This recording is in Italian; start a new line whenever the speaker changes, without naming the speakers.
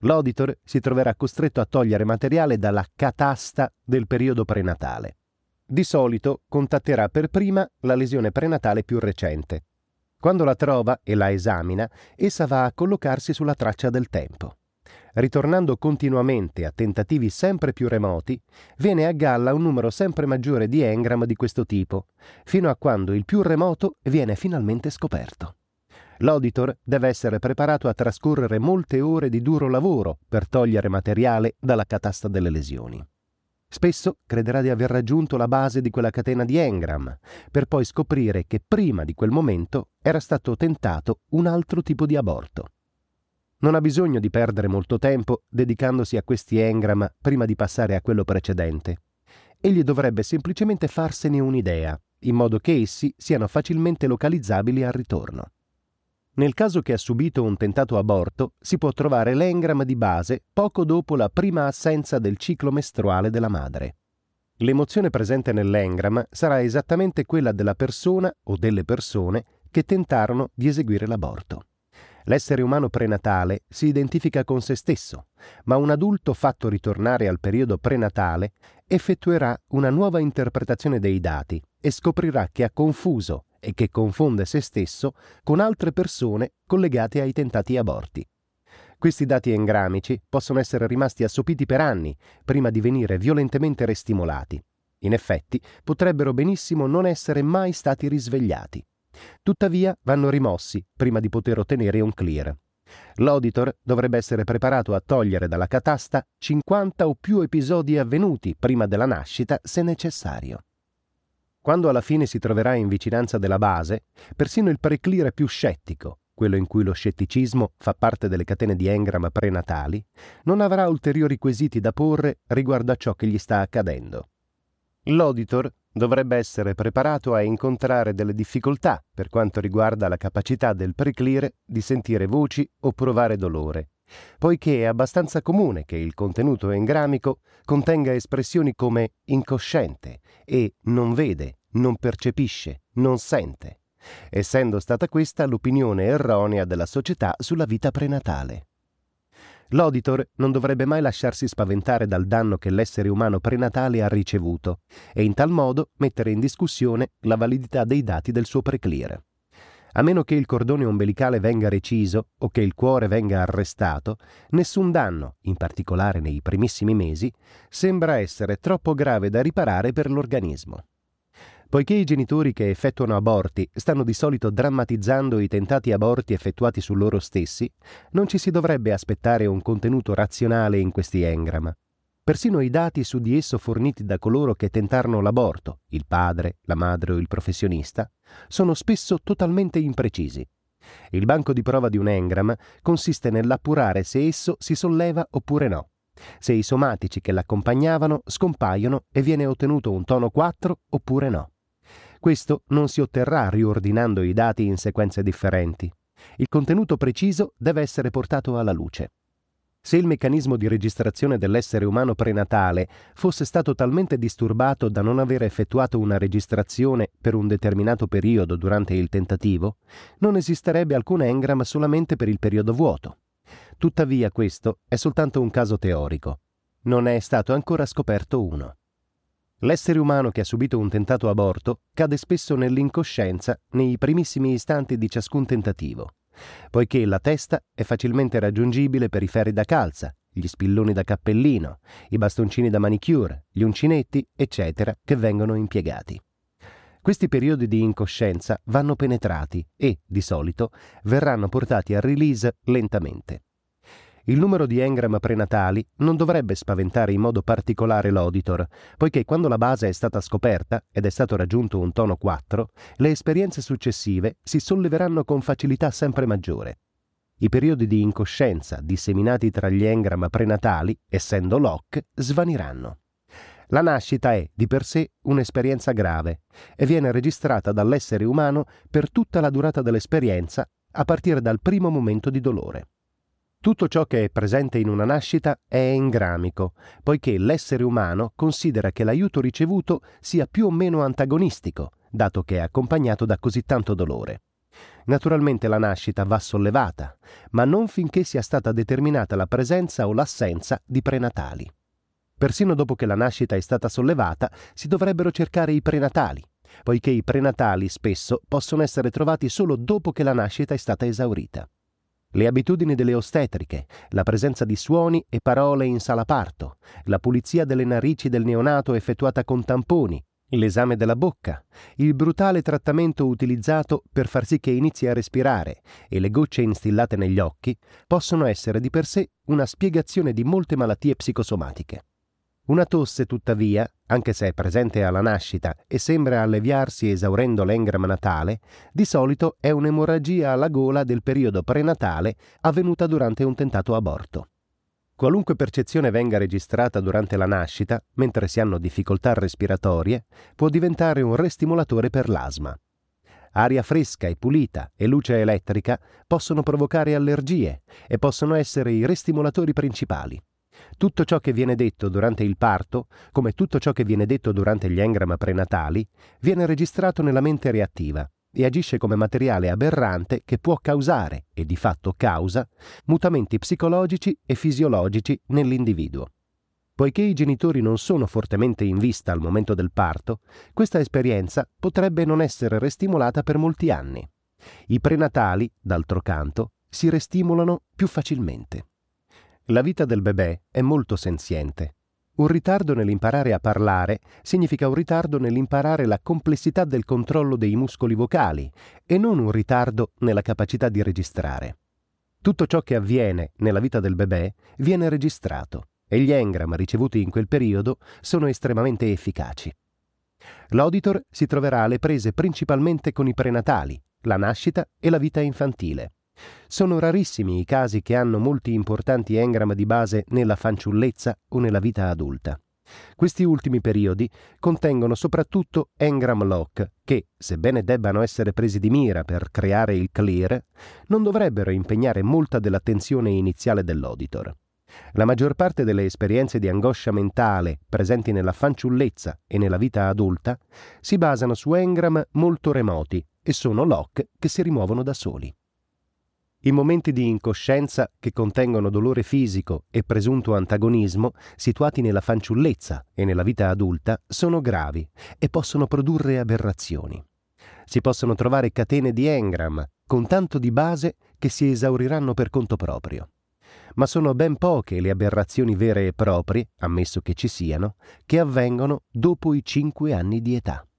L'auditor si troverà costretto a togliere materiale dalla catasta del periodo prenatale. Di solito contatterà per prima la lesione prenatale più recente. Quando la trova e la esamina, essa va a collocarsi sulla traccia del tempo. Ritornando continuamente a tentativi sempre più remoti, viene a galla un numero sempre maggiore di engram di questo tipo, fino a quando il più remoto viene finalmente scoperto. L'auditor deve essere preparato a trascorrere molte ore di duro lavoro per togliere materiale dalla catasta delle lesioni. Spesso crederà di aver raggiunto la base di quella catena di engram, per poi scoprire che prima di quel momento era stato tentato un altro tipo di aborto. Non ha bisogno di perdere molto tempo dedicandosi a questi engram prima di passare a quello precedente. Egli dovrebbe semplicemente farsene un'idea, in modo che essi siano facilmente localizzabili al ritorno. Nel caso che ha subito un tentato aborto, si può trovare l'engram di base poco dopo la prima assenza del ciclo mestruale della madre. L'emozione presente nell'engram sarà esattamente quella della persona o delle persone che tentarono di eseguire l'aborto. L'essere umano prenatale si identifica con se stesso, ma un adulto fatto ritornare al periodo prenatale effettuerà una nuova interpretazione dei dati e scoprirà che ha confuso e che confonde se stesso con altre persone collegate ai tentati aborti. Questi dati engramici possono essere rimasti assopiti per anni prima di venire violentemente restimolati. In effetti, potrebbero benissimo non essere mai stati risvegliati. Tuttavia, vanno rimossi prima di poter ottenere un clear. L'auditor dovrebbe essere preparato a togliere dalla catasta 50 o più episodi avvenuti prima della nascita, se necessario. Quando alla fine si troverà in vicinanza della base, persino il preclear più scettico, quello in cui lo scetticismo fa parte delle catene di engram prenatali, non avrà ulteriori quesiti da porre riguardo a ciò che gli sta accadendo. L'auditor dovrebbe essere preparato a incontrare delle difficoltà per quanto riguarda la capacità del preclear di sentire voci o provare dolore, poiché è abbastanza comune che il contenuto engramico contenga espressioni come incosciente e non vede, non percepisce, non sente, essendo stata questa l'opinione erronea della società sulla vita prenatale. L'auditor non dovrebbe mai lasciarsi spaventare dal danno che l'essere umano prenatale ha ricevuto e in tal modo mettere in discussione la validità dei dati del suo preclear. A meno che il cordone ombelicale venga reciso o che il cuore venga arrestato, nessun danno, in particolare nei primissimi mesi, sembra essere troppo grave da riparare per l'organismo. Poiché i genitori che effettuano aborti stanno di solito drammatizzando i tentati aborti effettuati su loro stessi, non ci si dovrebbe aspettare un contenuto razionale in questi engram. Persino i dati su di esso forniti da coloro che tentarono l'aborto, il padre, la madre o il professionista, sono spesso totalmente imprecisi. Il banco di prova di un engram consiste nell'appurare se esso si solleva oppure no, se i somatici che l'accompagnavano scompaiono e viene ottenuto un tono 4 oppure no. Questo non si otterrà riordinando i dati in sequenze differenti. Il contenuto preciso deve essere portato alla luce. Se il meccanismo di registrazione dell'essere umano prenatale fosse stato talmente disturbato da non aver effettuato una registrazione per un determinato periodo durante il tentativo, non esisterebbe alcun engram solamente per il periodo vuoto. Tuttavia questo è soltanto un caso teorico. Non è stato ancora scoperto uno. L'essere umano che ha subito un tentato aborto cade spesso nell'incoscienza nei primissimi istanti di ciascun tentativo, poiché la testa è facilmente raggiungibile per i ferri da calza, gli spilloni da cappellino, i bastoncini da manicure, gli uncinetti, eccetera, che vengono impiegati. Questi periodi di incoscienza vanno penetrati e, di solito, verranno portati a release lentamente. Il numero di engram prenatali non dovrebbe spaventare in modo particolare l'auditor, poiché quando la base è stata scoperta ed è stato raggiunto un tono 4, le esperienze successive si solleveranno con facilità sempre maggiore. I periodi di incoscienza disseminati tra gli engram prenatali, essendo lock, svaniranno. La nascita è, di per sé, un'esperienza grave e viene registrata dall'essere umano per tutta la durata dell'esperienza, a partire dal primo momento di dolore. Tutto ciò che è presente in una nascita è engramico, poiché l'essere umano considera che l'aiuto ricevuto sia più o meno antagonistico, dato che è accompagnato da così tanto dolore. Naturalmente la nascita va sollevata, ma non finché sia stata determinata la presenza o l'assenza di prenatali. Persino dopo che la nascita è stata sollevata, si dovrebbero cercare i prenatali, poiché i prenatali spesso possono essere trovati solo dopo che la nascita è stata esaurita. Le abitudini delle ostetriche, la presenza di suoni e parole in sala parto, la pulizia delle narici del neonato effettuata con tamponi, l'esame della bocca, il brutale trattamento utilizzato per far sì che inizi a respirare e le gocce instillate negli occhi possono essere di per sé una spiegazione di molte malattie psicosomatiche. Una tosse, tuttavia, anche se è presente alla nascita e sembra alleviarsi esaurendo l'engram natale, di solito è un'emorragia alla gola del periodo prenatale avvenuta durante un tentato aborto. Qualunque percezione venga registrata durante la nascita, mentre si hanno difficoltà respiratorie, può diventare un restimolatore per l'asma. Aria fresca e pulita e luce elettrica possono provocare allergie e possono essere i restimolatori principali. Tutto ciò che viene detto durante il parto, come tutto ciò che viene detto durante gli engram prenatali, viene registrato nella mente reattiva e agisce come materiale aberrante che può causare, e di fatto causa, mutamenti psicologici e fisiologici nell'individuo. Poiché i genitori non sono fortemente in vista al momento del parto, questa esperienza potrebbe non essere restimolata per molti anni. I prenatali, d'altro canto, si restimolano più facilmente. La vita del bebè è molto senziente. Un ritardo nell'imparare a parlare significa un ritardo nell'imparare la complessità del controllo dei muscoli vocali e non un ritardo nella capacità di registrare. Tutto ciò che avviene nella vita del bebè viene registrato e gli engram ricevuti in quel periodo sono estremamente efficaci. L'auditor si troverà alle prese principalmente con i prenatali, la nascita e la vita infantile. Sono rarissimi i casi che hanno molti importanti engram di base nella fanciullezza o nella vita adulta. Questi ultimi periodi contengono soprattutto engram lock che, sebbene debbano essere presi di mira per creare il clear, non dovrebbero impegnare molta dell'attenzione iniziale dell'auditor. La maggior parte delle esperienze di angoscia mentale presenti nella fanciullezza e nella vita adulta si basano su engram molto remoti e sono lock che si rimuovono da soli. I momenti di incoscienza che contengono dolore fisico e presunto antagonismo, situati nella fanciullezza e nella vita adulta, sono gravi e possono produrre aberrazioni. Si possono trovare catene di engram con tanto di base che si esauriranno per conto proprio. Ma sono ben poche le aberrazioni vere e proprie, ammesso che ci siano, che avvengono dopo i 5 anni di età.